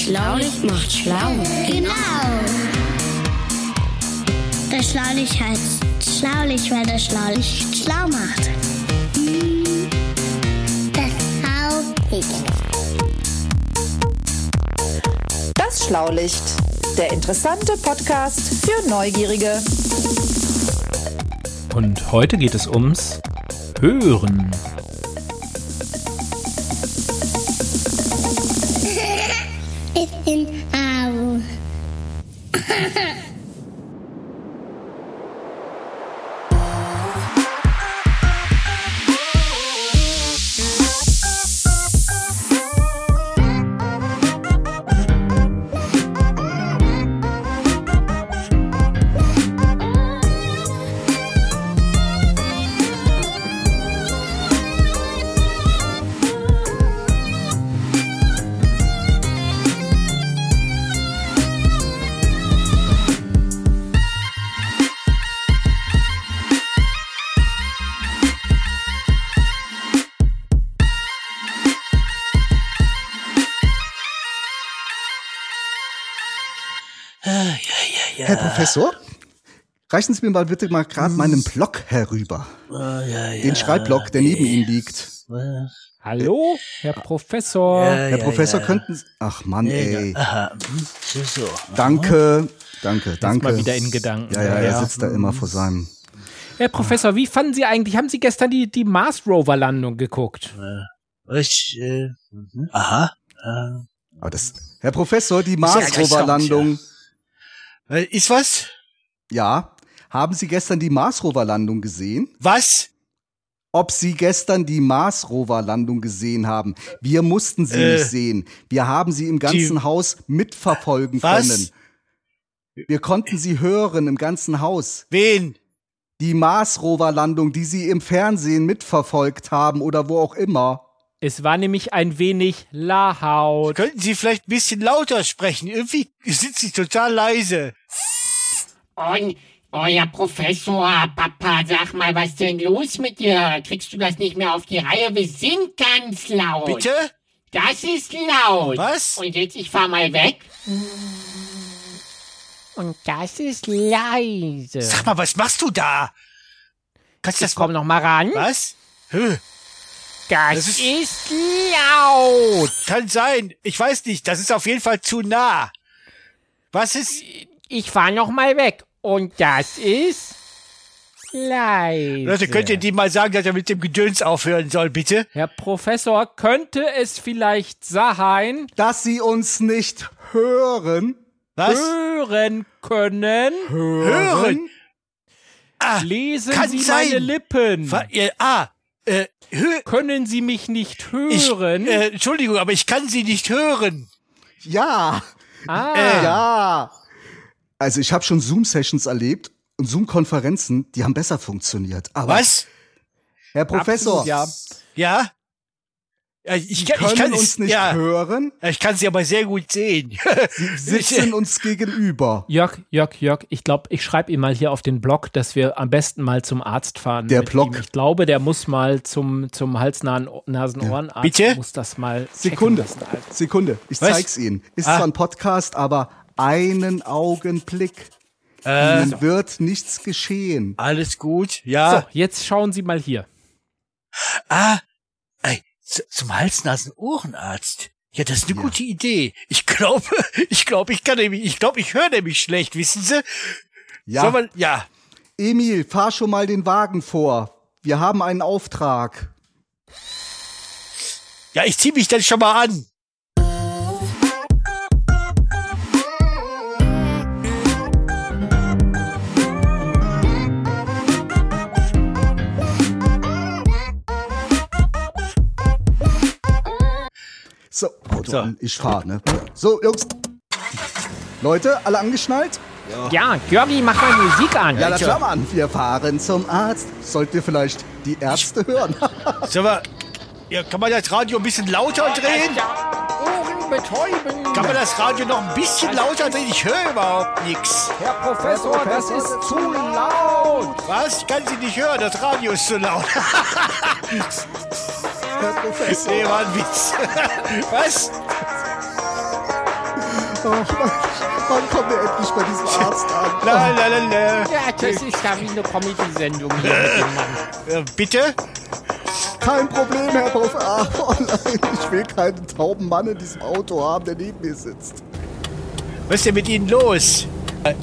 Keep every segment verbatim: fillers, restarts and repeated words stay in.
Schlaulicht macht schlau. Genau. Das Schlaulicht heißt Schlaulicht, weil das Schlaulicht schlau macht. Das Schlaulicht. Das Schlaulicht, der interessante Podcast für Neugierige. Und heute geht es ums Hören. Ich bin Au. Herr Professor, reichen Sie mir mal bitte mal gerade meinen Block herüber. Oh, ja, ja. Den Schreibblock, der neben Ihnen liegt. Hallo, Herr Professor. Ja, Herr ja, Professor, ja. könnten Sie... Ach Mann, ey. Aha, hm, so, so. Danke, danke, Ist danke. mal wieder in Gedanken. Ja, ja, er sitzt da immer vor seinem... Herr Professor, wie fanden Sie eigentlich, haben Sie gestern die, die Mars-Rover-Landung geguckt? Ich, äh, mhm. Aha. Äh, Aber das... Herr Professor, die ja Mars-Rover-Landung... Äh, Ist was? Ja, haben Sie gestern die Mars-Rover-Landung gesehen? Was? Ob Sie gestern die Mars-Rover-Landung gesehen haben. Wir mussten sie Äh, nicht sehen. Wir haben sie im ganzen die- Haus mitverfolgen Was? können. Wir konnten sie hören im ganzen Haus. Wen? Die Mars-Rover-Landung, die Sie im Fernsehen mitverfolgt haben oder wo auch immer. Es war nämlich ein wenig laut. Könnten Sie vielleicht ein bisschen lauter sprechen? Irgendwie sind Sie total leise. Und, euer Professor, Papa, sag mal, was ist denn los mit dir? Kriegst du das nicht mehr auf die Reihe? Wir sind ganz laut. Bitte? Das ist laut. Was? Und jetzt, ich fahr mal weg. Und das ist leise. Sag mal, was machst du da? Kannst du das Ich komm noch mal ran. Was? Hö, Das, Das ist- ist laut. kann sein. Ich weiß nicht. Das ist auf jeden Fall zu nah. Was ist? Ich fahr noch mal weg. Und das ist leise. Leute, könnt ihr dem mal sagen, dass er mit dem Gedöns aufhören soll, bitte? Herr Professor, könnte es vielleicht sein, Dass Sie uns nicht hören. Was? hören können? Hören? Ah, Lesen kann Sie sein. meine Lippen? Wa- äh, ah, äh, hö Können Sie mich nicht ich, hören? äh, Entschuldigung, aber ich kann Sie nicht hören. Ja, ah, äh, ja. Also ich habe schon Zoom-Sessions erlebt und Zoom-Konferenzen, die haben besser funktioniert. Aber Was? Herr Professor, absolut, ja. Ja? Ja, ich, Sie kann, können ich kann uns es, nicht ja, hören. ich kann Sie aber sehr gut sehen. Sie sitzen uns gegenüber. Jörg, Jörg, Jörg, ich glaube, ich schreibe ihm mal hier auf den Blog, dass wir am besten mal zum Arzt fahren. Der mit Blog. ihm. Ich glaube, der muss mal zum, zum Hals-Nasen-Ohrenarzt. Bitte? Muss das mal checken Sekunde, lassen, Alter. Sekunde, ich Was? zeig's Ihnen. Ist Ah. zwar ein Podcast, aber einen Augenblick. äh, Ihnen wird nichts geschehen. alles gut, ja. So, jetzt schauen Sie mal hier. Ah, ey, z- zum Hals-Nasen-Ohrenarzt. Ja, das ist eine Ja. gute Idee. Ich glaube, ich glaube, ich kann nämlich, ich glaube, ich höre nämlich schlecht, wissen Sie? Ja, Soll man, ja. Emil, fahr schon mal den Wagen vor. Wir haben einen Auftrag. Ja, ich zieh mich dann schon mal an. So, Auto So. an, ich fahr, ne? So, Jungs. Leute, alle angeschnallt? Ja, Jörgi, mach mal Musik an. Ja, na klar, Mann. Wir fahren zum Arzt. Sollt ihr vielleicht die Ärzte hören? Sag mal, ja, kann man das Radio ein bisschen lauter drehen? Ohren betäuben. Kann man das Radio noch ein bisschen lauter drehen? Ich höre überhaupt nichts. Herr Professor, das ist zu laut. Was? Ich kann Sie nicht hören, das Radio ist zu laut. Herr Professor. Nee, war ein Witz. Was? Wann kommen wir endlich bei diesem Arzt an? La, la, la, la. Ja, das ist ja wie eine Comedy-Sendung hier mit dem Mann. Äh, bitte? Kein Problem, Herr Prof. Ah, oh nein, ich will keinen tauben Mann in diesem Auto haben, der neben mir sitzt. Was ist denn mit Ihnen los? Äh,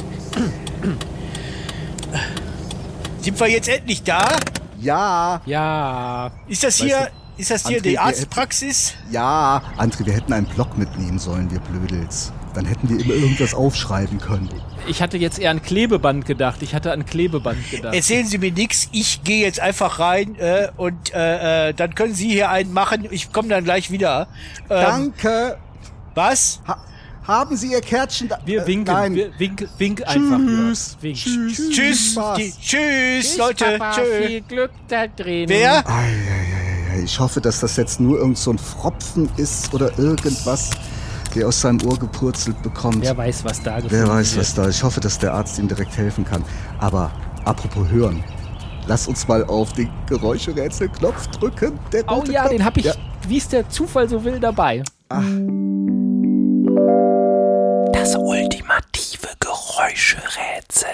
Sind wir jetzt endlich da? Ja, Ja. Ist das Weißt hier, du, ist das hier André, die wir Arztpraxis? ja. André, wir hätten einen Block mitnehmen sollen, wir Blödels. Dann hätten wir immer irgendwas aufschreiben können. Ich hatte jetzt eher an Klebeband gedacht. Ich hatte an Klebeband gedacht. Erzählen Sie mir nichts. Ich gehe jetzt einfach rein äh, und äh, äh, dann können Sie hier einen machen. Ich komme dann gleich wieder. Ähm, Danke. Was? Ha haben Sie Ihr Kärtchen da? Wir äh, winken, nein. wir wink, wink einfach. Tschüss. Wink. Tschüss. Tschüss. Spaß. Die, tschüss, Tschüss, Leute. Papa, Tschö. viel Glück da drin. Wer? Eieieiei, ich hoffe, dass das jetzt nur irgend so ein Fropfen ist oder irgendwas, der aus seinem Ohr gepurzelt bekommt. Wer weiß, was da gefunden Wer weiß, wird. was da ist. Ich hoffe, dass der Arzt ihm direkt helfen kann. Aber apropos hören, lass uns mal auf den Geräuscherätselknopf drücken. Der Oh rote ja, Knopf. den habe ich, Ja. wie es der Zufall so will, dabei. Das ultimative Geräuscherätsel.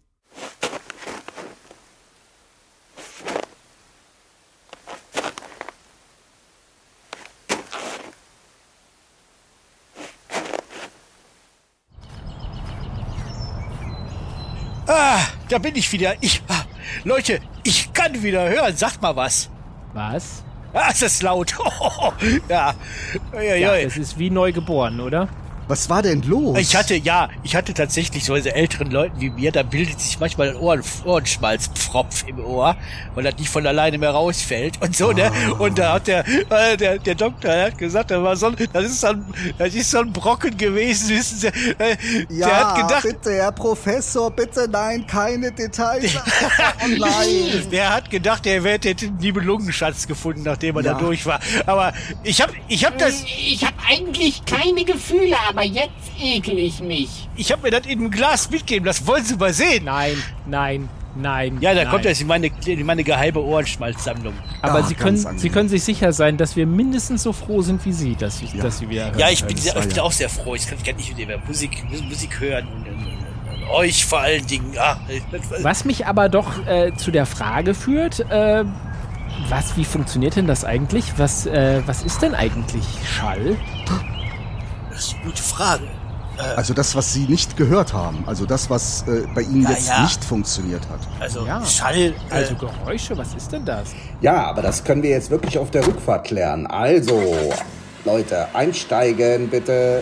Ah, da bin ich wieder. Ich, ah, Leute, ich kann wieder hören. Sagt mal was. Was? Ah, ist das laut. Ja. Ja, Ja, ja. es ist wie neu geboren, oder? Was war denn los? Ich hatte, ja, ich hatte tatsächlich so diese älteren Leuten wie mir, da bildet sich manchmal ein Ohren, Ohrenschmalzpfropf im Ohr, weil das nicht von alleine mehr rausfällt und so, ne? Und da hat der, äh, der, der Doktor der hat gesagt, das war so, das ist so ein, das ist so ein Brocken gewesen, wissen Sie, äh, Ja, der hat gedacht, bitte, Herr Professor, bitte, nein, keine Details. Oh nein. der hat gedacht, er hätte den Nibelungenschatz gefunden, nachdem er Ja. da durch war. Aber ich hab, ich hab das, Ich habe eigentlich keine Gefühle, aber jetzt ekel ich mich. ich hab mir das in einem Glas mitgeben lassen. Wollen Sie mal sehen? Nein, nein, nein. Ja, da nein. kommt das in meine, in meine geheime Ohrenschmalzsammlung. Aber Ah, Sie ganz können, angenehm. Sie können sich sicher sein, dass wir mindestens so froh sind wie Sie, dass, Sie- Ja. dass Sie wieder hören. Ja, ich bin, das sehr, war ich bin ja- auch sehr froh. Ich kann, ich kann nicht mit dem Musik, Musik hören und, und, und, und euch vor allen Dingen. Ah, Was mich aber doch äh, zu der Frage führt, äh, was, wie funktioniert denn das eigentlich? Was, äh, was ist denn eigentlich Schall? das ist eine gute Frage. Also das, was Sie nicht gehört haben, also das, was äh, bei Ihnen Ja, jetzt ja. nicht funktioniert hat. Also Ja. Schall. Äh, Also Geräusche, was ist denn das? Ja, aber das können wir jetzt wirklich auf der Rückfahrt klären. Also, Leute, einsteigen bitte.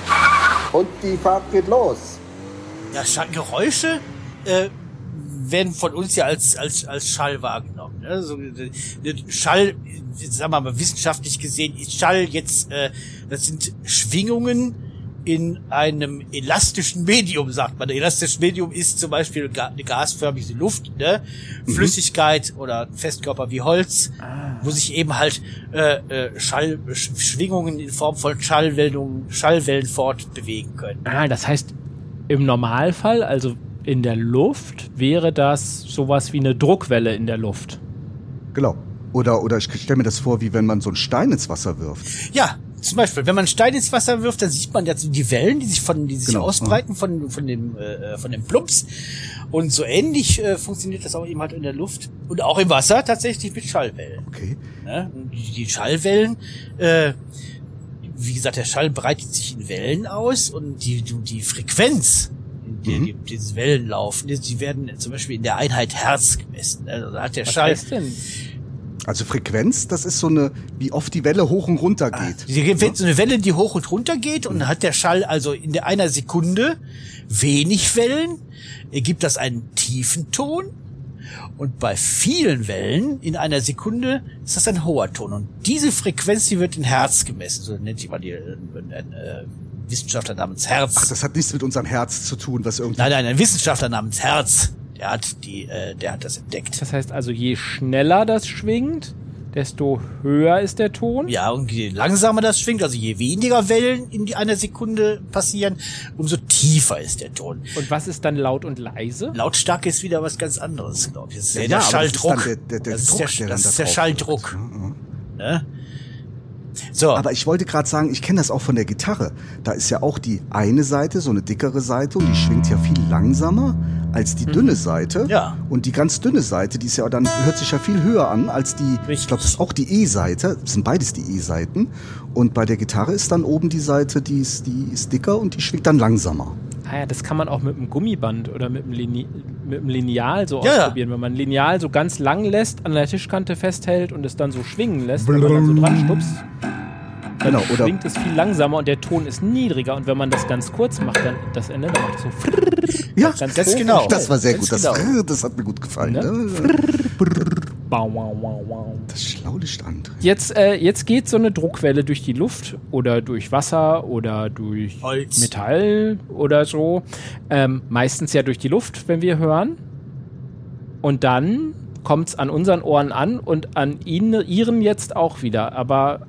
Und die Fahrt geht los. ja, Schall, Geräusche äh, werden von uns ja als als als Schall wahrgenommen. Ne? So, äh, Schall, sagen wir mal wissenschaftlich gesehen, ist Schall jetzt, äh, das sind Schwingungen in einem elastischen Medium, sagt man. Ein elastisches Medium ist zum Beispiel ga- eine gasförmige Luft, ne? Flüssigkeit oder ein Festkörper wie Holz, wo sich eben halt äh, äh, Schall, Sch- Schwingungen in Form von Schallwellen, Schallwellen fortbewegen können. Ah, das heißt, im Normalfall, also in der Luft, wäre das sowas wie eine Druckwelle in der Luft. Genau. Oder, oder ich stelle mir das vor, wie wenn man so einen Stein ins Wasser wirft. Ja, zum Beispiel, wenn man einen Stein ins Wasser wirft, dann sieht man ja so die Wellen, die sich von, die sich Genau, ausbreiten von, von dem, äh, von dem Plumps. Und so ähnlich äh, funktioniert das auch eben halt in der Luft und auch im Wasser tatsächlich mit Schallwellen. Okay. Ne? Und die, die Schallwellen, äh, wie gesagt, der Schall breitet sich in Wellen aus und die, die, die Frequenz, in der Mhm. die, diese Wellen laufen, die, die werden zum Beispiel in der Einheit Hertz gemessen. Also da hat der Was Schall. heißt denn? Also Frequenz, das ist so eine, wie oft die Welle hoch und runter geht. Die gibt so eine Welle, die hoch und runter geht und dann hat der Schall also in der einer Sekunde wenig Wellen, ergibt das einen tiefen Ton und bei vielen Wellen in einer Sekunde ist das ein hoher Ton und diese Frequenz, die wird in Hertz gemessen, so nennt sich mal die, äh, ein äh, Wissenschaftler namens Hertz. Ach, das hat nichts mit unserem Herz zu tun, was irgendwie... Nein, nein, ein Wissenschaftler namens Hertz, der hat die, äh, der hat das entdeckt. Das heißt also, je schneller das schwingt, desto höher ist der Ton. Ja, und je langsamer das schwingt, also je weniger Wellen in die einer Sekunde passieren, umso tiefer ist der Ton. Und was ist dann laut und leise? Lautstärke ist wieder was ganz anderes, glaube ich. Das ist ja, Ja, der aber das ist Schalldruck. dann der- der- der das ist Druck, der, der dann das da ist der drauf Schalldruck. wird. Mhm. Ne? So. Aber ich wollte gerade sagen, ich kenne das auch von der Gitarre. Da ist ja auch die eine Seite, so eine dickere Seite, und die schwingt ja viel langsamer als die dünne Seite. Ja. Und die ganz dünne Seite, die ist ja dann, hört sich ja viel höher an als die, Richtig. ich glaube, das ist auch die E-Seite, das sind beides die E-Seiten. Und bei der Gitarre ist dann oben die Seite, die ist, die ist dicker und die schwingt dann langsamer. Ah ja, das kann man auch mit einem Gummiband oder mit einem, Lini- mit einem Lineal so Ja, ausprobieren. Wenn man ein Lineal so ganz lang lässt, an der Tischkante festhält und es dann so schwingen lässt, wenn man dann so dran stupst, dann Genau, oder- schwingt es viel langsamer und der Ton ist niedriger. Und wenn man das ganz kurz macht, dann das Ende, dann macht es so Ja, ganz das hoch genau. und schnell. Das war sehr Ganz gut, das, genau. das hat mir gut gefallen. Ne? Ne? Bau, wow, wow, wow. Das Schlaulicht an. Jetzt, äh, jetzt geht so eine Druckwelle durch die Luft oder durch Wasser oder durch Holz. Metall oder so. Ähm, meistens ja durch die Luft, wenn wir hören. Und dann kommt es an unseren Ohren an und an ihnen, ihren jetzt auch wieder. Aber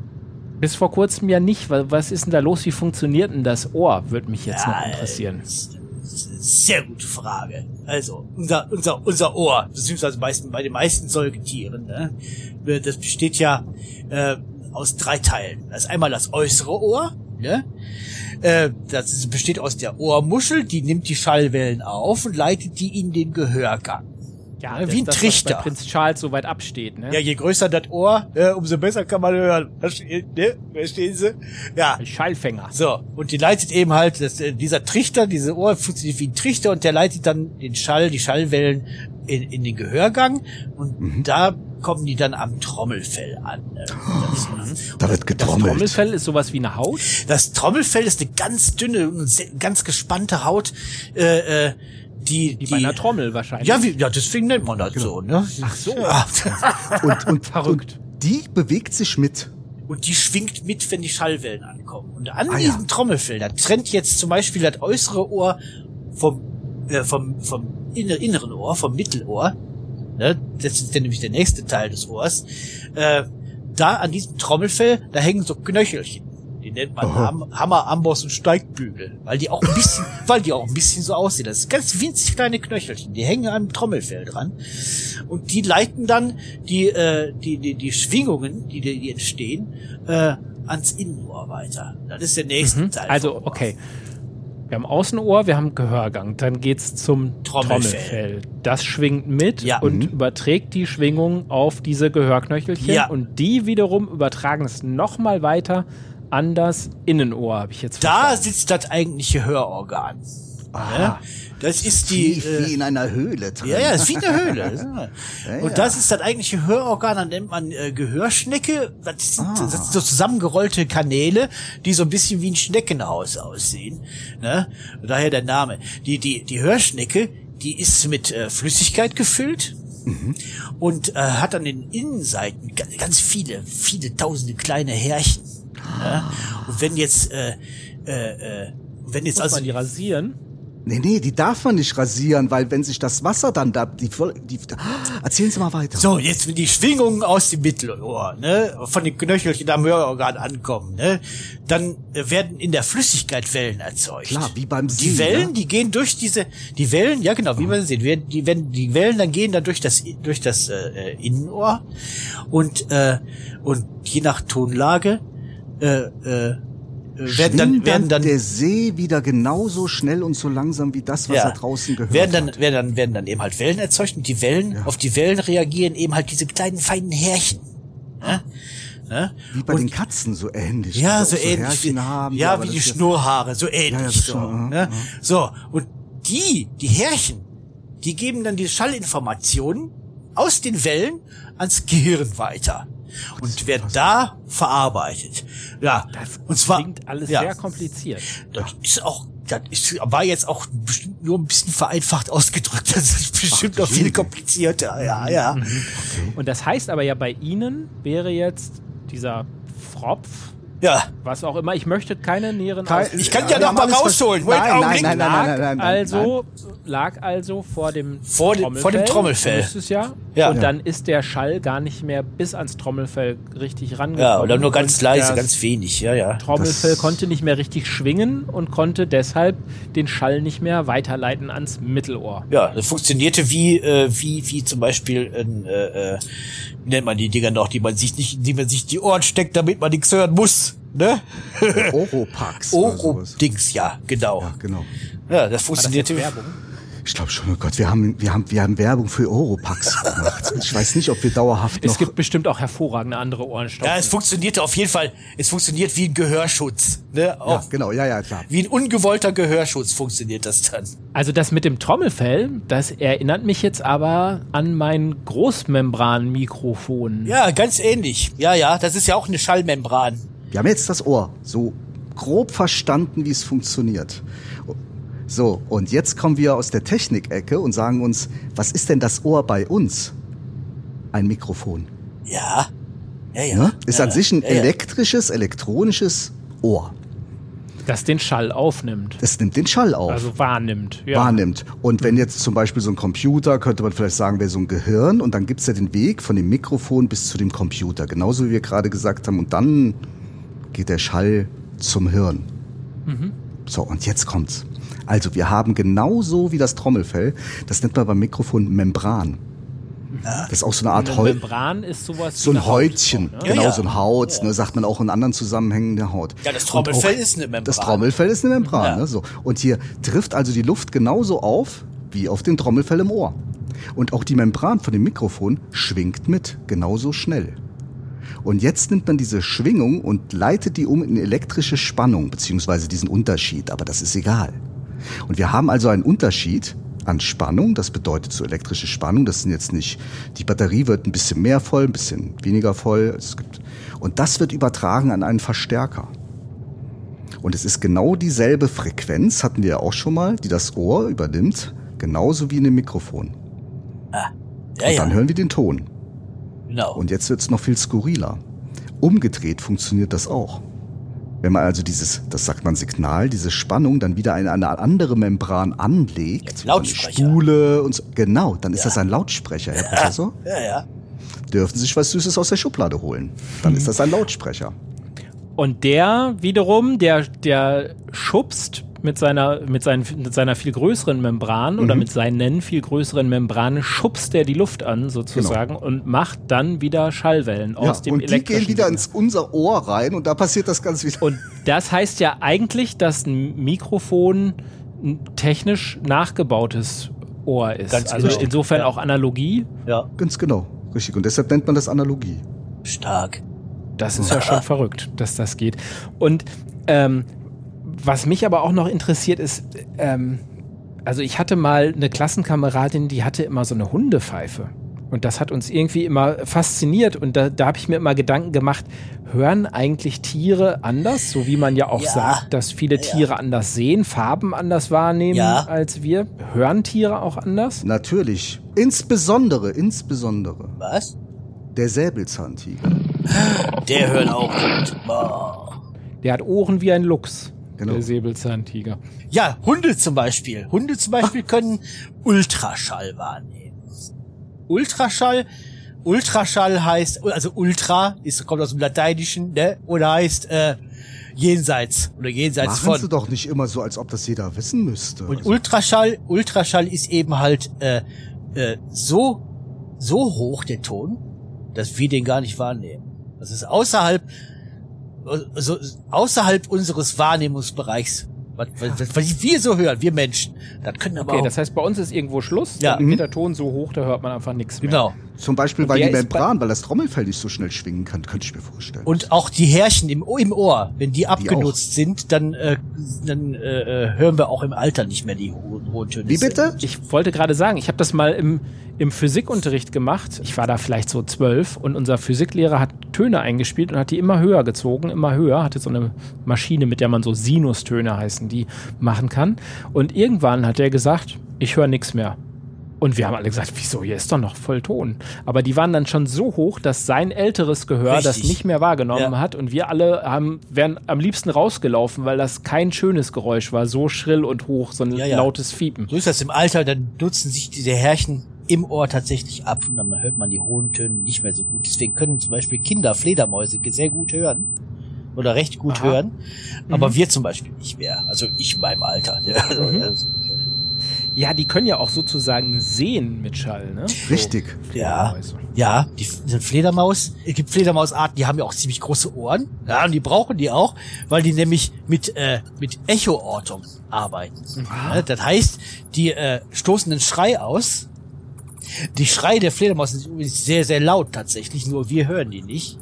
bis vor kurzem ja nicht. Was ist denn da los? Wie funktioniert denn das Ohr? Würde mich jetzt noch interessieren. Das ist eine sehr gute Frage. Also, unser, unser, unser Ohr, beziehungsweise meisten, bei den meisten Säugetieren, ne, das besteht ja äh, aus drei Teilen. Das ist einmal das äußere Ohr, ne? Äh, das ist, besteht aus der Ohrmuschel, die nimmt die Schallwellen auf und leitet die in den Gehörgang. Ja, wie das ein ist das, Trichter. was bei Prinz Charles so weit absteht, ne? Ja, je größer das Ohr, äh, umso besser kann man hören. Verstehen, ne? Verstehen Sie? Ja. Schallfänger. So, und die leitet eben halt, das, äh, dieser Trichter, diese Ohr funktioniert wie ein Trichter und der leitet dann den Schall, die Schallwellen in, in den Gehörgang und Mhm. da kommen die dann am Trommelfell an. Ne? Das, Da wird Das getrommelt. Trommelfell ist sowas wie eine Haut. das Trommelfell ist eine ganz dünne und sehr- ganz gespannte Haut, äh, äh, die, Wie bei einer Trommel wahrscheinlich. ja, wie, ja, deswegen nennt man das so, ne? Ach so. Ja. Und, und, Verrückt. Und die bewegt sich mit. Und die schwingt mit, wenn die Schallwellen ankommen. Und an Ah, ja. diesem Trommelfell, da trennt jetzt zum Beispiel das äußere Ohr vom, äh, vom, vom inner, inneren Ohr, vom Mittelohr. Ne? Das ist dann nämlich der nächste Teil des Ohrs. Äh, da an diesem Trommelfell, da hängen so Knöchelchen. Die nennt man Ham- Hammer, Amboss und Steigbügel. Weil die auch ein bisschen, weil die auch ein bisschen so aussehen. Das sind ganz winzig kleine Knöchelchen. Die hängen am Trommelfell dran. Und die leiten dann die, äh, die, die, die Schwingungen, die, die entstehen, äh, ans Innenohr weiter. Das ist der nächste Teil. Also, vom Ohr. okay. Wir haben Außenohr, wir haben Gehörgang. Dann geht's zum Trommelfell. Trommelfell. Das schwingt mit Ja. und Mhm. überträgt die Schwingung auf diese Gehörknöchelchen. Ja. Und die wiederum übertragen es nochmal weiter an das Innenohr, habe ich jetzt Da verstanden. sitzt das eigentliche Hörorgan. Ne? Das ist die... Wie, äh, wie in einer Höhle drin. Ja, ja, das ist wie eine Höhle. Ja, Und ja. das ist das eigentliche Hörorgan, dann nennt man äh, Gehörschnecke. Das sind, Ah. das sind so zusammengerollte Kanäle, die so ein bisschen wie ein Schneckenhaus aussehen. Ne? Daher der Name. Die, die, die Hörschnecke, die ist mit äh, Flüssigkeit gefüllt. Mhm. Und äh, hat an den Innenseiten ganz, ganz viele, viele tausende kleine Härchen. Ne? Und wenn jetzt, äh, äh, äh, wenn jetzt Muss also man die rasieren? Nee, nee, die darf man nicht rasieren, weil wenn sich das Wasser dann da, die, die, erzählen Sie mal weiter. So, jetzt wenn die Schwingungen aus dem Mittelohr, ne, von den Knöchelchen am Hörorgan ankommen, ne, dann äh, werden in der Flüssigkeit Wellen erzeugt. Klar, wie beim Die Singen, Wellen, ja? die gehen durch diese, die Wellen, ja genau, wie man sehen, werden, die, wenn die Wellen dann gehen dann durch das, durch das äh, Innenohr und äh, und je nach Tonlage äh, äh, werden dann Schwingt werden dann der See wieder genauso schnell und so langsam wie das, was ja, er draußen gehört werden dann, hat. werden dann, werden dann eben halt Wellen erzeugt und die Wellen, auf die Wellen reagieren eben halt diese kleinen feinen Härchen. Ne? Ne? Wie bei und, den Katzen so ähnlich. ja, die so auch ähnlich. Härchen Wie, haben, ja, aber wie das die ist ja- Schnurrhaare, so ähnlich. Ja, ja, das so, schon, ne? ja. so, und die, die Härchen, die geben dann die Schallinformationen aus den Wellen ans Gehirn weiter. Und werden da verarbeitet. Ja, Das und zwar klingt alles ja, sehr kompliziert. das ist auch, das ist, war jetzt auch bestimmt nur ein bisschen vereinfacht ausgedrückt. Das ist bestimmt noch viel komplizierter. Ja, ja. Und das heißt aber ja, bei Ihnen wäre jetzt dieser Pfropf Ja. Was auch immer. Ich möchte keine näheren Kein- Ausführungen. Ich kann ja Wir noch haben mal alles rausholen. ver- Wait, Nein, Augenblick. nein, nein, nein, nein, nein, nein, Also lag also vor dem Vor dem- vor dem Trommelfell. so ist es ja. Ja. Und Ja. dann ist der Schall gar nicht mehr bis ans Trommelfell richtig rangekommen. Ja, oder nur ganz Und leise, das ganz wenig. Ja, ja. Trommelfell Das- konnte nicht mehr richtig schwingen und konnte deshalb den Schall nicht mehr weiterleiten ans Mittelohr. Ja, das funktionierte wie, äh, wie, wie zum Beispiel, ein, äh, äh, wie nennt man die Dinger noch, die man sich nicht, die man sich die Ohren steckt, damit man nichts hören muss, ne? Oropax. oder sowas. Oro-Dings, ja, genau. Ja, genau. Ja, das War das funktionierte. jetzt Werbung? Ich glaube schon, oh Gott, wir haben, wir haben, wir haben Werbung für Oropax gemacht. Ich weiß nicht, ob wir dauerhaft Es noch... gibt bestimmt auch hervorragende andere Ohrenstopfen. Ja, es funktionierte auf jeden Fall, es funktioniert wie ein Gehörschutz, ne? ja, Auch genau, ja, ja, klar. wie ein ungewollter Gehörschutz funktioniert das dann. Also das mit dem Trommelfell, das erinnert mich jetzt aber an mein Großmembran-Mikrofon. Ja, ganz ähnlich. Ja, ja, das ist ja auch eine Schallmembran. Wir haben jetzt das Ohr so grob verstanden, wie es funktioniert. So, und jetzt kommen wir aus der Technikecke und sagen uns, was ist denn das Ohr bei uns? Ein Mikrofon. Ja. Ja, ja. Ne? Ist ja, an sich ein ja, ja. elektrisches, elektronisches Ohr. Das den Schall aufnimmt. Das nimmt den Schall auf. Also wahrnimmt. Ja. wahrnimmt. Und wenn jetzt zum Beispiel so ein Computer, könnte man vielleicht sagen, wäre so ein Gehirn und dann gibt's ja den Weg von dem Mikrofon bis zu dem Computer. Genauso wie wir gerade gesagt haben. Und dann geht der Schall zum Hirn. Mhm. So, und jetzt kommt's. Also wir haben genauso wie das Trommelfell, das nennt man beim Mikrofon Membran. Das ist auch so eine Art Eine Heu Membran ist sowas so wie ein eine Haut Häutchen, auch, ne? genau, Ja, ja. so ein Haut, ne, sagt man auch in anderen Zusammenhängen der Haut. Ja, das Und Trommelfell auch- ist eine Membran. Das Trommelfell ist eine Membran, Ja. ne, so. Und hier trifft also die Luft genauso auf wie auf dem Trommelfell im Ohr. Und auch die Membran von dem Mikrofon schwingt mit, genauso schnell. Und jetzt nimmt man diese Schwingung und leitet die um in elektrische Spannung, beziehungsweise diesen Unterschied, aber das ist egal. Und wir haben also einen Unterschied an Spannung, das bedeutet so elektrische Spannung, das sind jetzt nicht, die Batterie wird ein bisschen mehr voll, ein bisschen weniger voll, es gibt, und das wird übertragen an einen Verstärker. Und es ist genau dieselbe Frequenz, hatten wir ja auch schon mal, die das Ohr übernimmt, genauso wie in dem Mikrofon. Ja, Und dann ja. hören wir den Ton. Genau. Und jetzt wird's noch viel skurriler. Umgedreht funktioniert das auch. Wenn man also dieses, das sagt man Signal, diese Spannung dann wieder in eine andere Membran anlegt, Ja, Lautsprecher. eine Spule und so, genau, dann ist Ja. das ein Lautsprecher, Herr Professor. Ja, ja. Dürfen Sie sich was Süßes aus der Schublade holen. Dann ist das ein Lautsprecher. Und der wiederum, der, der schubst mit seiner, mit, seinen, mit seiner viel größeren Membran oder mit seinen viel größeren Membranen, schubst er die Luft an sozusagen und macht dann wieder Schallwellen aus dem und die elektrischen gehen wieder Signal. ins unser Ohr rein und da passiert das ganz wieder. Und das heißt ja eigentlich, dass ein Mikrofon ein technisch nachgebautes Ohr ist. Ganz also genau. insofern Ja. auch Analogie. Ja, Ganz genau, richtig. Und deshalb nennt man das Analogie. stark. Das ist ja schon verrückt, dass das geht. Und ähm, was mich aber auch noch interessiert ist, ähm, also ich hatte mal eine Klassenkameradin, die hatte immer so eine Hundepfeife. Und das hat uns irgendwie immer fasziniert. Und da, da habe ich mir immer Gedanken gemacht, hören eigentlich Tiere anders? So wie man ja auch Ja. sagt, dass viele Tiere anders sehen, Farben anders wahrnehmen Ja. als wir. Hören Tiere auch anders? Natürlich. Insbesondere, insbesondere Was? der Säbelzahntiger. Der hört auch gut. Boah. Der hat Ohren wie ein Luchs, Genau. der Säbelzahntiger. Ja, Hunde zum Beispiel. Hunde zum Beispiel können Ultraschall wahrnehmen. Ultraschall, Ultraschall heißt, also Ultra, ist, kommt aus dem Lateinischen, ne? Oder heißt äh, jenseits oder jenseits Machen von. Sie doch nicht immer so, als ob das jeder wissen müsste. Und Also, Ultraschall, Ultraschall ist eben halt äh, äh, so so hoch der Ton, dass wir den gar nicht wahrnehmen. Das ist außerhalb also außerhalb unseres Wahrnehmungsbereichs. Was, was, was wir so hören, wir Menschen. Das können aber Okay, auch, das heißt, bei uns ist irgendwo Schluss. Ja. Dann geht der Ton so hoch, da hört man einfach nichts mehr. genau. zum Beispiel, Und weil der die ist bei- Membran, weil das Trommelfell nicht so schnell schwingen kann, könnte ich mir vorstellen. Und auch die Härchen im, im Ohr, wenn die abgenutzt sind, dann, äh, dann äh, hören wir auch im Alter nicht mehr die hohen, hohen Töne. Wie bitte? Ich wollte gerade sagen, ich habe das mal im, im Physikunterricht gemacht. Ich war da vielleicht so zwölf und unser Physiklehrer hat Töne eingespielt und hat die immer höher gezogen, immer höher. Hatte so eine Maschine, mit der man so Sinustöne heißen, die machen kann. Und irgendwann hat er gesagt, ich höre nichts mehr. Und wir haben alle gesagt, wieso, hier ist doch noch voll Ton. Aber die waren dann schon so hoch, dass sein älteres Gehör Richtig. das nicht mehr wahrgenommen Ja. hat. Und wir alle haben, wären am liebsten rausgelaufen, weil das kein schönes Geräusch war. So schrill und hoch, so ein Ja, ja. lautes Fiepen. So ist das im Alter, dann nutzen sich diese Härchen im Ohr tatsächlich ab und dann hört man die hohen Töne nicht mehr so gut. Deswegen können zum Beispiel Kinder Fledermäuse sehr gut hören oder recht gut Aha. hören, aber Mhm. wir zum Beispiel nicht mehr. Also ich in meinem Alter. Mhm. Ja, die können ja auch sozusagen sehen mit Schall, ne? Richtig. Ja, Fledermäuse. ja, die eine Fledermaus, es gibt Fledermausarten, die haben ja auch ziemlich große Ohren. Ja, und die brauchen die auch, weil die nämlich mit äh, mit Echoortung arbeiten. Ja, das heißt, die äh, stoßen einen Schrei aus. Die Schreie der Fledermaus sind übrigens sehr, sehr laut tatsächlich, nur wir hören die nicht.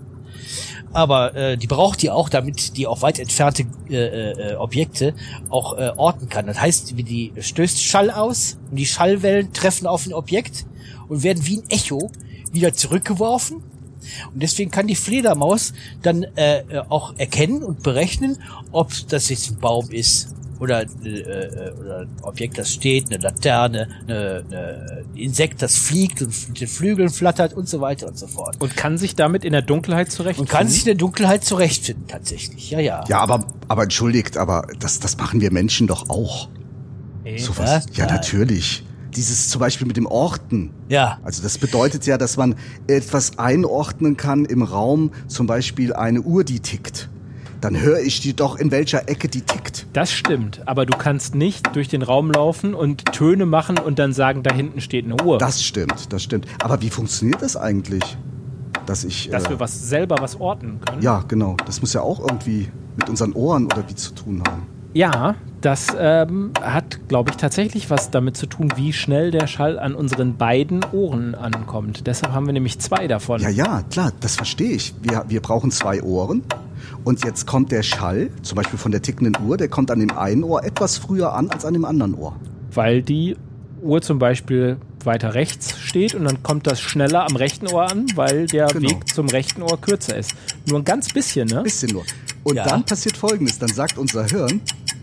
Aber äh, die braucht die auch, damit die auch weit entfernte äh, äh, Objekte auch äh, orten kann. Das heißt, wie die stößt Schall aus und die Schallwellen treffen auf ein Objekt und werden wie ein Echo wieder zurückgeworfen. Und deswegen kann die Fledermaus dann äh, äh, auch erkennen und berechnen, ob das jetzt ein Baum ist oder, äh, oder ein Objekt, das steht, eine Laterne, eine, eine, ein Insekt, das fliegt und mit den Flügeln flattert und so weiter und so fort. Und kann sich damit in der Dunkelheit Und zurechtfinden. kann sich in der Dunkelheit zurechtfinden, tatsächlich. Ja, ja. Ja, aber, aber entschuldigt, aber das, das machen wir Menschen doch auch. Ey, Sowas. was? Ja, Nein. natürlich. Dieses zum Beispiel mit dem Orten. Ja. Also das bedeutet ja, dass man etwas einordnen kann im Raum, zum Beispiel eine Uhr, die tickt. Dann höre ich die doch, in welcher Ecke die tickt. Das stimmt, aber du kannst nicht durch den Raum laufen und Töne machen und dann sagen, da hinten steht eine Uhr. Das stimmt, das stimmt. Aber wie funktioniert das eigentlich? Dass ich. Dass äh, wir was selber was orten können. Ja, genau. Das muss ja auch irgendwie mit unseren Ohren oder wie zu tun haben. Ja, das ähm, hat, glaube ich, tatsächlich was damit zu tun, wie schnell der Schall an unseren beiden Ohren ankommt. Deshalb haben wir nämlich zwei davon. Ja, ja, klar, das verstehe ich. Wir, wir brauchen zwei Ohren. Und jetzt kommt der Schall, zum Beispiel von der tickenden Uhr, der kommt an dem einen Ohr etwas früher an als an dem anderen Ohr. Weil die Uhr zum Beispiel weiter rechts steht und dann kommt das schneller am rechten Ohr an, weil der Genau. Weg zum rechten Ohr kürzer ist. Nur ein ganz bisschen, ne? Bisschen nur. Und Ja. dann passiert Folgendes. Dann sagt unser Hirn,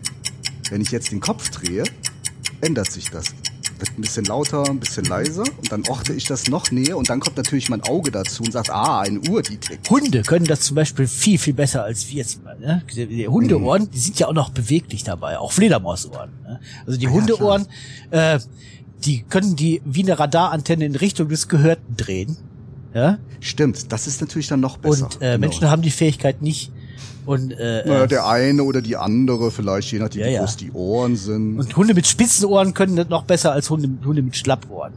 wenn ich jetzt den Kopf drehe, ändert sich das. Wird ein bisschen lauter, ein bisschen leiser und dann orte ich das noch näher und dann kommt natürlich mein Auge dazu und sagt, ah, eine Uhr, die tickt. Hunde können das zum Beispiel viel, viel besser als wir jetzt mal. Ne? Die, die Hundeohren, die sind ja auch noch beweglich dabei, auch Fledermausohren. Ne? Also die Ah ja, Hundeohren, äh, die können die wie eine Radarantenne in Richtung des Gehörten drehen. Ja? Stimmt, das ist natürlich dann noch besser. Und äh, Genau. Menschen haben die Fähigkeit nicht. Und, äh, Naja, äh, der eine oder die andere, vielleicht je nachdem, Ja, wie ja. groß die Ohren sind. und Hunde mit spitzen Ohren können das noch besser als Hunde, Hunde mit Schlappohren.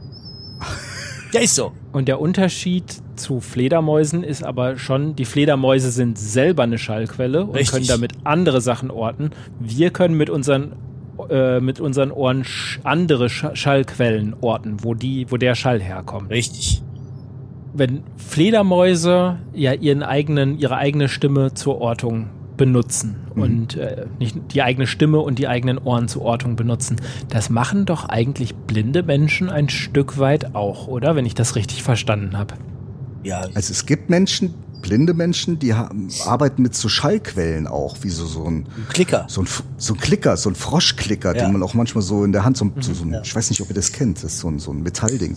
Ja, ist so. Und der Unterschied zu Fledermäusen ist aber schon, die Fledermäuse sind selber eine Schallquelle und Richtig. können damit andere Sachen orten. Wir können mit unseren, äh, mit unseren Ohren sch andere Sch Schallquellen orten, wo, die, wo der Schall herkommt. Richtig. Wenn Fledermäuse ja ihren eigenen, ihre eigene Stimme zur Ortung benutzen Mhm. und äh, nicht die eigene Stimme und die eigenen Ohren zur Ortung benutzen, das machen doch eigentlich blinde Menschen ein Stück weit auch, oder? Wenn ich das richtig verstanden habe. Ja, Also es gibt Menschen, blinde Menschen, die haben, arbeiten mit so Schallquellen auch, wie so, so ein ein Klicker. so ein, F- so ein Klicker, so ein Froschklicker, Ja. den man auch manchmal so in der Hand, so, so, so ein, Ja. ich weiß nicht, ob ihr das kennt, das ist so ein, so ein Metallding.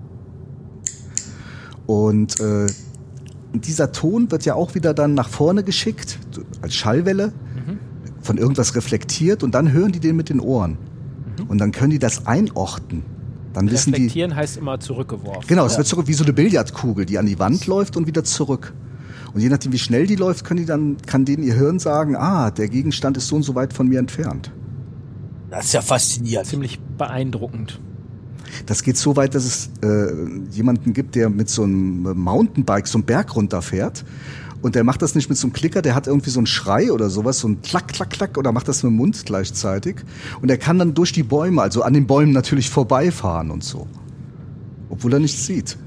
Und äh, dieser Ton wird ja auch wieder dann nach vorne geschickt, so als Schallwelle, von irgendwas reflektiert und dann hören die den mit den Ohren. Und dann können die das einordnen. Dann wissen die, Reflektieren heißt immer zurückgeworfen. genau, es wird zurück wie so eine Billardkugel, die an die Wand läuft und wieder zurück. Und je nachdem, wie schnell die läuft, können die dann, kann denen ihr Hirn sagen, ah, der Gegenstand ist so und so weit von mir entfernt. Das ist ja faszinierend. Ziemlich beeindruckend. Das geht so weit, dass es äh, jemanden gibt, der mit so einem Mountainbike so einen Berg runterfährt. Und der macht das nicht mit so einem Klicker, der hat irgendwie so einen Schrei oder sowas, so ein Klack, Klack, Klack, oder macht das mit dem Mund gleichzeitig. Und er kann dann durch die Bäume, also an den Bäumen natürlich vorbeifahren und so. Obwohl er nichts sieht.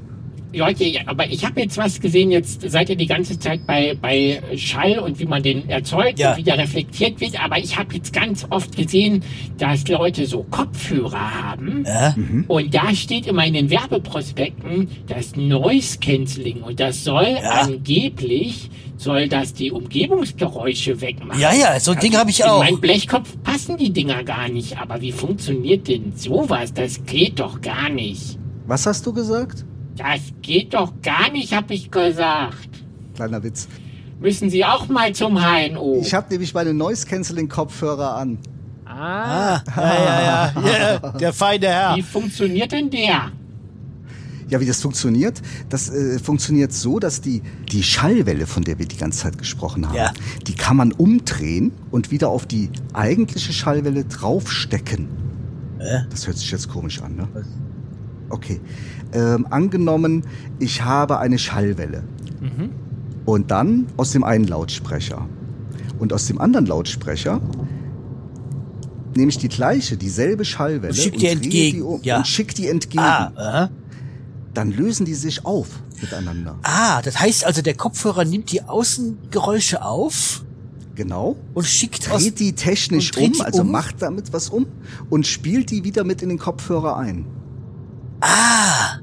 Leute, ja, aber ich habe jetzt was gesehen, jetzt seid ihr die ganze Zeit bei, bei Schall und wie man den erzeugt Ja. und wie der reflektiert wird, aber ich habe jetzt ganz oft gesehen, dass Leute so Kopfhörer haben Ja? und da steht immer in den Werbeprospekten das Noise Cancelling und das soll Ja. angeblich, soll das die Umgebungsgeräusche wegmachen. Ja, ja, so ein Ding habe ich In auch. meinen Blechkopf passen die Dinger gar nicht, aber wie funktioniert denn sowas? Das geht doch gar nicht. Was hast du gesagt? Das geht doch gar nicht, hab ich gesagt. Kleiner Witz. Müssen Sie auch mal zum H N O. Ich habe nämlich meine Noise-Canceling-Kopfhörer an. Ah, Ah, ja, ja, ja, ja, der feine Herr. Wie funktioniert denn der? Ja, wie das funktioniert? Das äh, funktioniert so, dass die, die Schallwelle, von der wir die ganze Zeit gesprochen haben, Ja. die kann man umdrehen und wieder auf die eigentliche Schallwelle draufstecken. Äh? Das hört sich jetzt komisch an, ne? Okay. Ähm, angenommen, ich habe eine Schallwelle. Und dann aus dem einen Lautsprecher. Und aus dem anderen Lautsprecher nehme ich die gleiche, dieselbe Schallwelle Und schick die drehe entgegen, die um ja. und schick die entgegen. Ah, aha. Dann lösen die sich auf miteinander. ah, das heißt also, der Kopfhörer nimmt die Außengeräusche auf Genau. und schickt aus... Dreht die technisch und dreht um, die also um? macht damit was um und spielt die wieder mit in den Kopfhörer ein. Ah,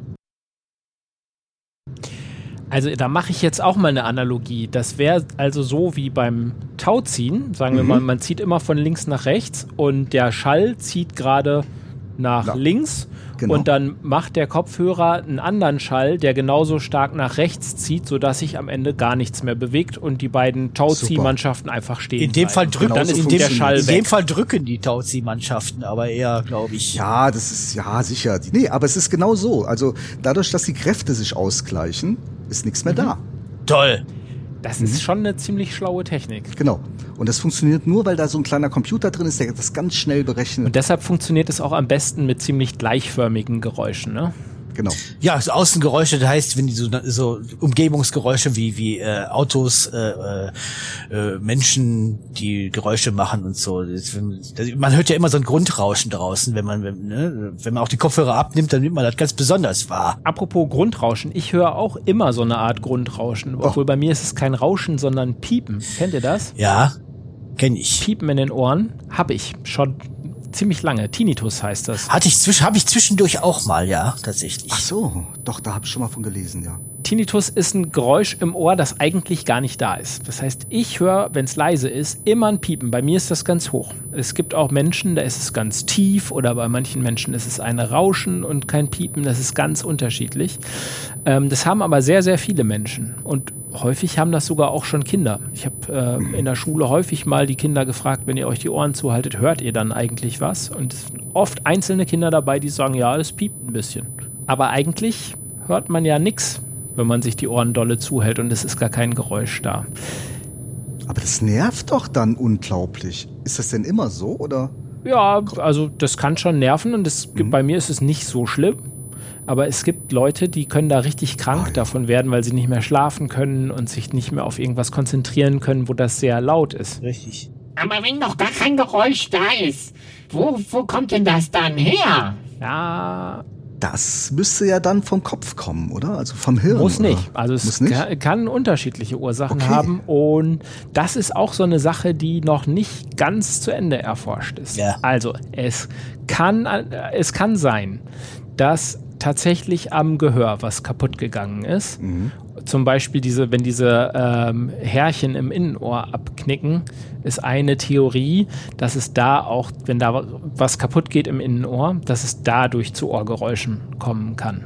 also da mache ich jetzt auch mal eine Analogie. Das wäre also so wie beim Tauziehen. Sagen wir mal, man zieht immer von links nach rechts und der Schall zieht gerade nach Ja, links. genau. Und dann macht der Kopfhörer einen anderen Schall, der genauso stark nach rechts zieht, sodass sich am Ende gar nichts mehr bewegt und die beiden Tauziehmannschaften einfach stehen. in dem Fall bleiben. drücken, Dann Genauso ist in dem, der Schall in dem weg. Fall drücken die Tauziehmannschaften, aber eher, glaube ich. Ja, das ist, ja, sicher. Nee, aber es ist genau so. Also dadurch, dass die Kräfte sich ausgleichen, ist nichts mehr da. Toll. Das ist schon eine ziemlich schlaue Technik. Genau. Und das funktioniert nur, weil da so ein kleiner Computer drin ist, der das ganz schnell berechnet. Und deshalb funktioniert es auch am besten mit ziemlich gleichförmigen Geräuschen, ne? Genau. Ja, so Außengeräusche, das heißt, wenn die so, so Umgebungsgeräusche wie wie äh, Autos, äh, äh, äh, Menschen, die Geräusche machen und so. Das, wenn, das, man hört ja immer so ein Grundrauschen draußen, wenn man wenn, ne, wenn man auch die Kopfhörer abnimmt, dann nimmt man das ganz besonders wahr. Apropos Grundrauschen, ich höre auch immer so eine Art Grundrauschen, obwohl bei mir ist es kein Rauschen, sondern Piepen. Kennt ihr das? Ja, kenne ich. Piepen in den Ohren habe ich schon ziemlich lange. Tinnitus heißt das. Hatte ich zwischen, habe ich zwischendurch auch mal, ja, tatsächlich. Ach so, doch, da habe ich schon mal von gelesen, ja. Tinnitus ist ein Geräusch im Ohr, das eigentlich gar nicht da ist. Das heißt, ich höre, wenn es leise ist, immer ein Piepen. Bei mir ist das ganz hoch. Es gibt auch Menschen, da ist es ganz tief oder bei manchen Menschen ist es ein Rauschen und kein Piepen. Das ist ganz unterschiedlich. Ähm, das haben aber sehr, sehr viele Menschen und häufig haben das sogar auch schon Kinder. Ich habe äh, in der Schule häufig mal die Kinder gefragt, wenn ihr euch die Ohren zuhaltet, hört ihr dann eigentlich was? Und es sind oft einzelne Kinder dabei, die sagen, ja, es piept ein bisschen. Aber eigentlich hört man ja nichts, wenn man sich die Ohren dolle zuhält und es ist gar kein Geräusch da. Aber das nervt doch dann unglaublich. Ist das denn immer so, oder? Ja, also das kann schon nerven und es gibt, bei mir ist es nicht so schlimm. Aber es gibt Leute, die können da richtig krank Ah, ja. davon werden, weil sie nicht mehr schlafen können und sich nicht mehr auf irgendwas konzentrieren können, wo das sehr laut ist. Richtig. Aber wenn doch gar kein Geräusch da ist, wo, wo kommt denn das dann her? Ja, Das müsste ja dann vom Kopf kommen, oder? Also vom Hirn. muss oder? nicht. Also es Muss nicht? Kann, kann unterschiedliche Ursachen Okay. haben und das ist auch so eine Sache, die noch nicht ganz zu Ende erforscht ist. Ja. Also es kann, äh, es kann sein, dass tatsächlich am Gehör was kaputt gegangen ist. Mhm. Zum Beispiel diese, wenn diese ähm, Härchen im Innenohr abknicken, ist eine Theorie, dass es da auch, wenn da was kaputt geht im Innenohr, dass es dadurch zu Ohrgeräuschen kommen kann.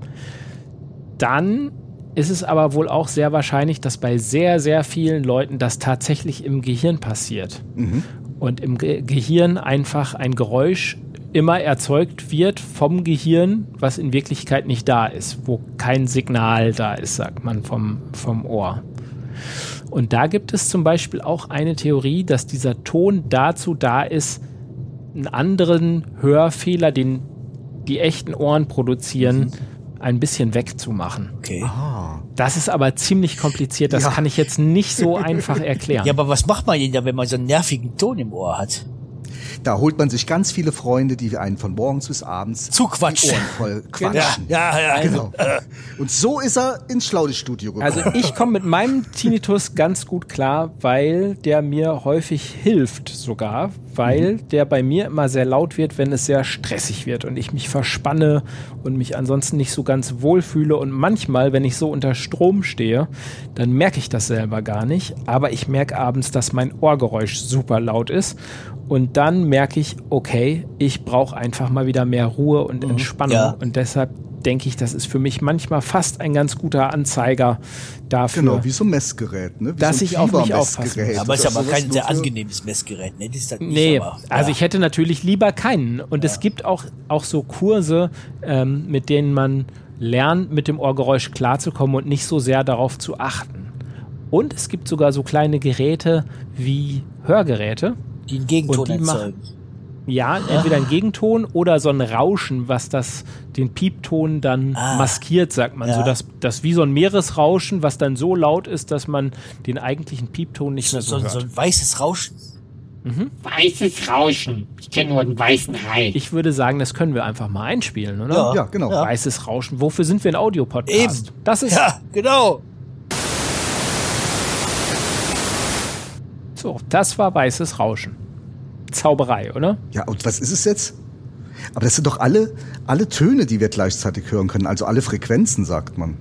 Dann ist es aber wohl auch sehr wahrscheinlich, dass bei sehr, sehr vielen Leuten das tatsächlich im Gehirn passiert. Mhm. Und im Ge- Gehirn einfach ein Geräusch immer erzeugt wird vom Gehirn, was in Wirklichkeit nicht da ist, wo kein Signal da ist, sagt man vom, vom Ohr. Und da gibt es zum Beispiel auch eine Theorie, dass dieser Ton dazu da ist, einen anderen Hörfehler, den die echten Ohren produzieren, ein bisschen wegzumachen. Okay. Ah. Das ist aber ziemlich kompliziert, das Ja. kann ich jetzt nicht so einfach erklären. Ja, aber was macht man denn da, wenn man so einen nervigen Ton im Ohr hat? Da holt man sich ganz viele Freunde, die einen von morgens bis abends Zuquatschen. die Ohren voll quatschen. Ja, ja, ja. Genau. Und so ist er ins Schlaulichtstudio gekommen. Also ich komme mit meinem Tinnitus ganz gut klar, weil der mir häufig hilft sogar, weil mhm. der bei mir immer sehr laut wird, wenn es sehr stressig wird und ich mich verspanne und mich ansonsten nicht so ganz wohlfühle. Und manchmal, wenn ich so unter Strom stehe, dann merke ich das selber gar nicht. Aber ich merke abends, dass mein Ohrgeräusch super laut ist. Und dann merke ich, okay, ich brauche einfach mal wieder mehr Ruhe und mhm. Entspannung. Ja. Und deshalb denke ich, das ist für mich manchmal fast ein ganz guter Anzeiger dafür. Genau, wie so ein Messgerät, ne? Wie dass so ich auf mich aufpasse. Ja, aber es ist aber kein sehr angenehmes Messgerät, ne? Das ist halt nicht, nee, aber, ja. Also ich hätte natürlich lieber keinen. Und ja. es gibt auch, auch so Kurse, ähm, mit denen man lernt, mit dem Ohrgeräusch klarzukommen und nicht so sehr darauf zu achten. Und es gibt sogar so kleine Geräte wie Hörgeräte. Die einen Gegenton und die erzeugen. Machen, ja, entweder ein Gegenton oder so ein Rauschen, was das, den Piepton dann ah, maskiert, sagt man. Ja. So dass das wie so ein Meeresrauschen, was dann so laut ist, dass man den eigentlichen Piepton nicht so, mehr so, so hört. So ein weißes Rauschen. Mhm. Weißes Rauschen. Ich kenne nur einen weißen Hai. Ich würde sagen, das können wir einfach mal einspielen, oder? Ja, ja genau. Ja. Weißes Rauschen. Wofür sind wir ein Audiopodcast? Eben. Das ist ja, genau. So, das war weißes Rauschen. Zauberei, oder? Ja, und was ist es jetzt? Aber das sind doch alle, alle Töne, die wir gleichzeitig hören können, also alle Frequenzen, sagt man.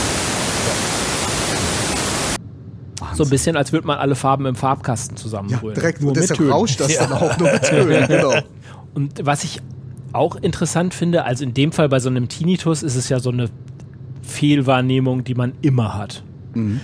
Wahnsinn. So ein bisschen, als würde man alle Farben im Farbkasten zusammenrühren. Ja, direkt, nur und deshalb rauscht das ja. dann auch nur mit Tönen, genau. Und was ich auch interessant finde, also in dem Fall bei so einem Tinnitus ist es ja so eine Fehlwahrnehmung, die man immer hat. Mhm.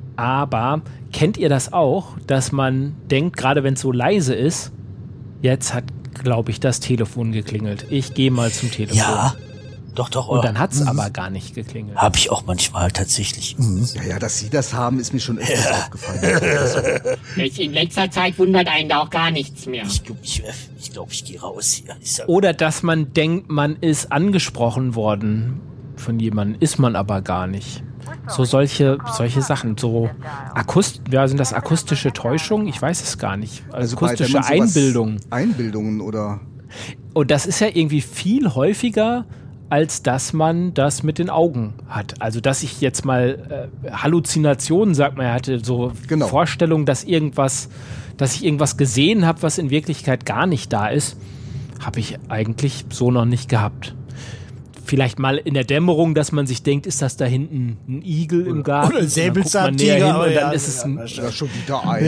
Aber kennt ihr das auch, dass man denkt, gerade wenn es so leise ist, jetzt hat, glaube ich, das Telefon geklingelt. Ich gehe mal zum Telefon. Ja, doch, doch. Und dann hat es mhm. aber gar nicht geklingelt. Habe ich auch manchmal tatsächlich. Mhm. Ja, ja, dass Sie das haben, ist mir schon öfters ja. aufgefallen. Jetzt in letzter Zeit wundert einen da auch gar nichts mehr. Ich glaube, ich, ich, glaub, ich gehe raus hier. Ja Oder dass man denkt, man ist angesprochen worden von jemandem, ist man aber gar nicht. So solche, solche Sachen, so Akust, ja, sind das akustische Täuschungen? Ich weiß es gar nicht. Also akustische bei, Einbildungen. Einbildungen oder? Und das ist ja irgendwie viel häufiger, als dass man das mit den Augen hat. Also dass ich jetzt mal äh, Halluzinationen, sagt man, er hatte so genau. Vorstellungen, dass irgendwas, dass ich irgendwas gesehen habe, was in Wirklichkeit gar nicht da ist, habe ich eigentlich so noch nicht gehabt. Vielleicht mal in der Dämmerung, dass man sich denkt, ist das da hinten ein Igel im Garten? Oder ein Säbelzahntiger. Und dann ja, ist es ein, ja, schon wieder ein.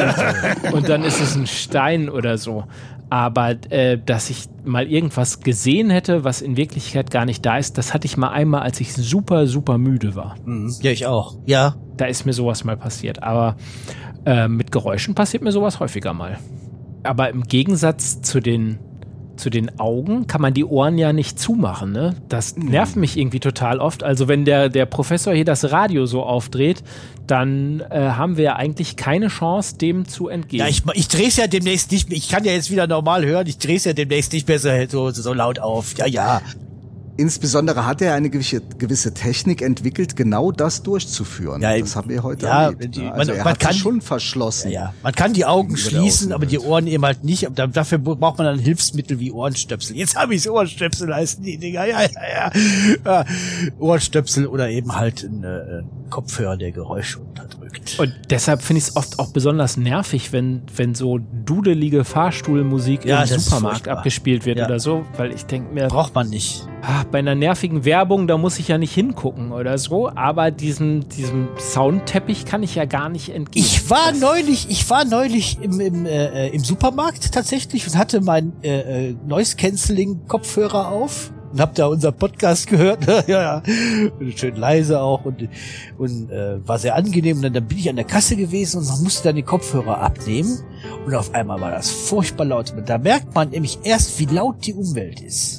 Ja. Und dann ist es ein Stein oder so. Aber äh, dass ich mal irgendwas gesehen hätte, was in Wirklichkeit gar nicht da ist, das hatte ich mal einmal, als ich super, super müde war. Mhm. Ja, ich auch. Ja. Da ist mir sowas mal passiert. Aber äh, mit Geräuschen passiert mir sowas häufiger mal. Aber im Gegensatz zu den Zu den Augen kann man die Ohren ja nicht zumachen, ne? Das nervt mich irgendwie total oft. Also wenn der, der Professor hier das Radio so aufdreht, dann äh, haben wir ja eigentlich keine Chance, dem zu entgehen. Ja, ich, ich drehe es ja demnächst nicht mehr. Ich kann ja jetzt wieder normal hören. Ich drehe es ja demnächst nicht mehr so, so laut auf. Ja, ja. Insbesondere hat er eine gewisse, gewisse Technik entwickelt, genau das durchzuführen. Ja, das haben wir heute ja, erlebt. Die, also man, er man hat kann schon verschlossen. Ja, ja. Man kann die Augen schließen, aber die Ohren eben halt nicht. Dafür braucht man dann Hilfsmittel wie Ohrenstöpsel. Jetzt habe ich Ohrenstöpsel, heißen die Dinger. Ja, ja, ja. ja. Ohrenstöpsel oder eben halt ein äh, Kopfhörer, der Geräusche unterdrückt. Und deshalb finde ich es oft auch besonders nervig, wenn, wenn so dudelige Fahrstuhlmusik ja, im Supermarkt abgespielt wird ja. oder so, weil ich denke mir... Braucht man nicht. Ah, bei einer nervigen Werbung, da muss ich ja nicht hingucken oder so, aber diesem, diesem Soundteppich kann ich ja gar nicht entgehen. Ich war das neulich, ich war neulich im, im, äh, im Supermarkt tatsächlich und hatte mein äh, Noise-Canceling-Kopfhörer auf und hab da unseren Podcast gehört, ja, ja, schön leise auch und, und äh, war sehr angenehm und dann, dann bin ich an der Kasse gewesen und man musste dann die Kopfhörer abnehmen und auf einmal war das furchtbar laut. Und da merkt man nämlich erst, wie laut die Umwelt ist.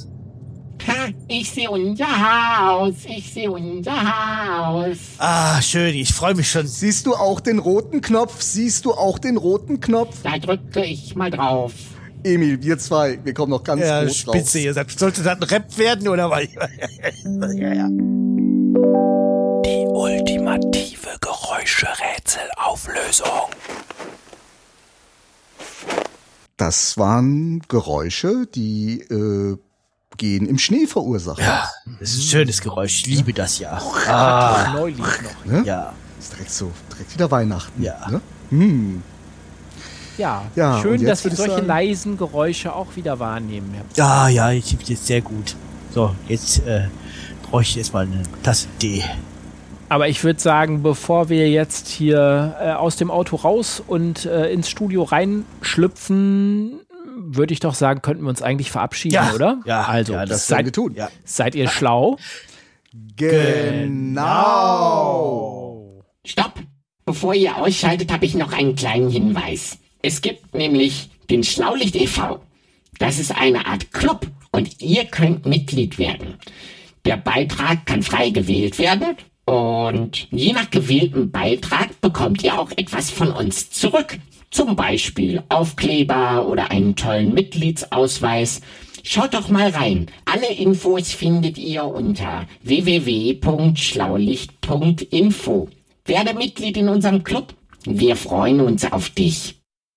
Ha, ich sehe unser Haus, ich sehe unser Haus. Ah, schön, ich freue mich schon. Siehst du auch den roten Knopf? Siehst du auch den roten Knopf? Da drücke ich mal drauf. Emil, wir zwei, wir kommen noch ganz ja, groß Spitze, raus. Ihr sagt, sollte das ein Rap werden oder was? ja, ja. Die ultimative Geräuscherätselauflösung. Das waren Geräusche, die äh, Gehen im Schnee verursachen. Ja, das ist ein schönes Geräusch. Ich liebe das ja. Ah, Neulich noch. Ne? ja. Ist direkt so, direkt wieder Weihnachten. Ja. Ne? Hm. Ja, Ja, und schön, jetzt dass wir würd ich solche sagen- leisen Geräusche auch wieder wahrnehmen. Ja, ja, ich finde jetzt sehr gut. So, jetzt äh, brauche ich erstmal eine Tasse Tee. Aber ich würde sagen, bevor wir jetzt hier äh, aus dem Auto raus und äh, ins Studio reinschlüpfen, würde ich doch sagen, könnten wir uns eigentlich verabschieden, Ja, oder? ja, also, ja, Das werden wir seid, tun. Ja. seid ihr schlau? Genau. Stopp! Bevor ihr ausschaltet, habe ich noch einen kleinen Hinweis. Es gibt nämlich den Schlaulicht e V. Das ist eine Art Club und ihr könnt Mitglied werden. Der Beitrag kann frei gewählt werden und je nach gewähltem Beitrag bekommt ihr auch etwas von uns zurück. Zum Beispiel Aufkleber oder einen tollen Mitgliedsausweis. Schaut doch mal rein. Alle Infos findet ihr unter w w w punkt schlaulicht punkt info. Werde Mitglied in unserem Club. Wir freuen uns auf dich.